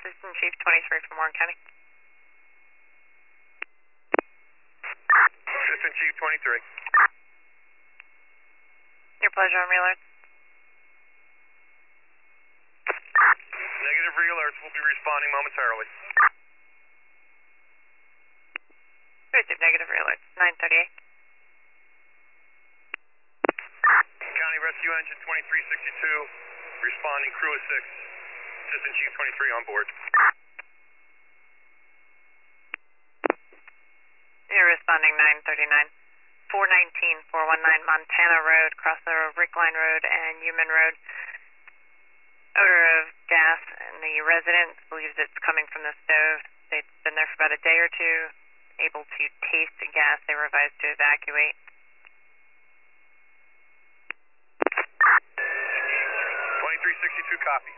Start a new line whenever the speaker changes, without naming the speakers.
Assistant Chief 23 from Warren County.
Assistant Chief 23.
Your pleasure on re-alerts.
Negative re-alerts. We'll be responding momentarily.
Receive negative re-alerts. 938.
County Rescue Engine 2362. Responding crew of 6. Assistant Chief 23 on board.
You're responding 939. 419 Montana Road, cross the Rickline Road and Human Road. Odor of gas, and the resident believes it's coming from the stove. They've been there for about a day or two, able to taste the gas. They were advised to evacuate.
2362 copy.